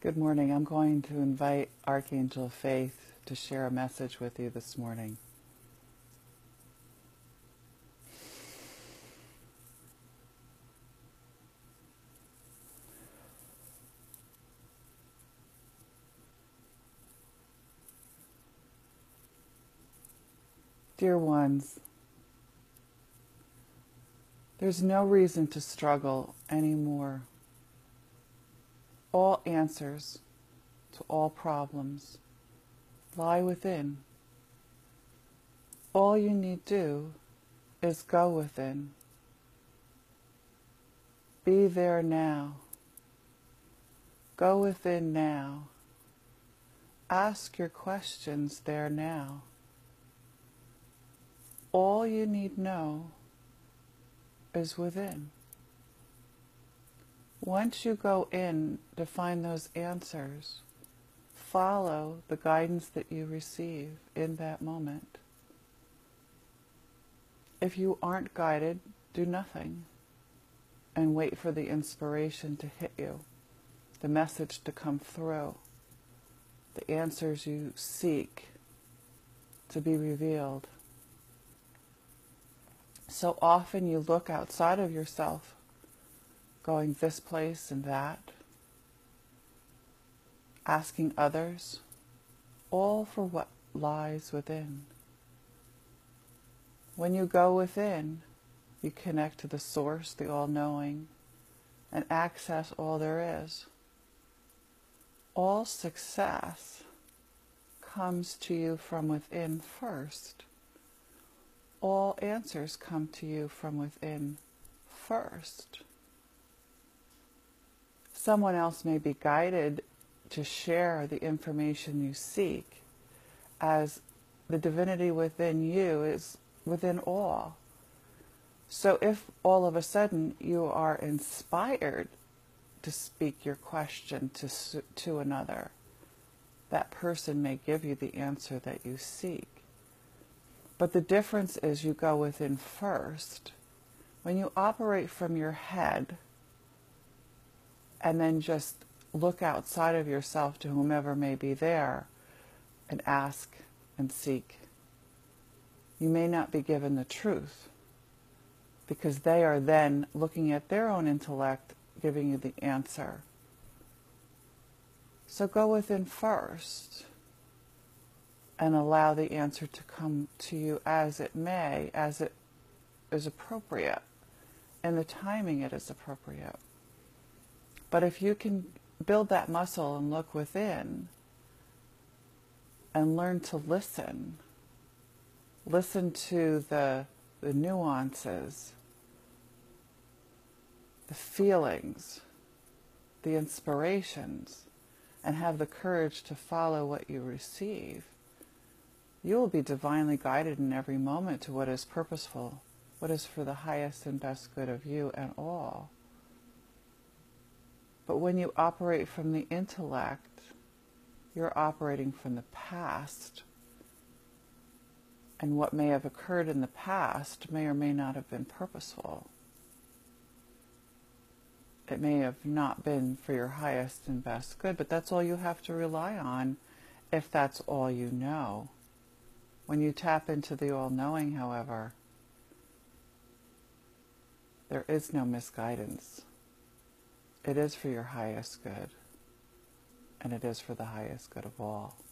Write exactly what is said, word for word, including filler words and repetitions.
Good morning. I'm going to invite Archangel Faith to share a message with you this morning. Dear ones, there's no reason to struggle anymore. All answers to all problems lie within. All you need do is go within. Be there now. Go within now. Ask your questions there now. All you need know is within. Once you go in to find those answers, follow the guidance that you receive in that moment. If you aren't guided, do nothing and wait for the inspiration to hit you, the message to come through, the answers you seek to be revealed. So often you look outside of yourself, going this place and that, asking others, all for what lies within. When you go within, you connect to the source, the all-knowing, and access all there is. All success comes to you from within first. All answers come to you from within first. Someone else may be guided to share the information you seek, as the divinity within you is within all. So if all of a sudden you are inspired to speak your question to, to another, that person may give you the answer that you seek. But the difference is you go within first. When you operate from your head and then just look outside of yourself to whomever may be there and ask and seek, you may not be given the truth, because they are then looking at their own intellect, giving you the answer. So go within first and allow the answer to come to you as it may, as it is appropriate, and the timing it is appropriate. But if you can build that muscle and look within and learn to listen, listen to the, the nuances, the feelings, the inspirations, and have the courage to follow what you receive, you will be divinely guided in every moment to what is purposeful, what is for the highest and best good of you and all. But when you operate from the intellect, you're operating from the past. And what may have occurred in the past may or may not have been purposeful. It may have not been for your highest and best good, but that's all you have to rely on if that's all you know. When you tap into the all-knowing, however, there is no misguidance. It is for your highest good, and it is for the highest good of all.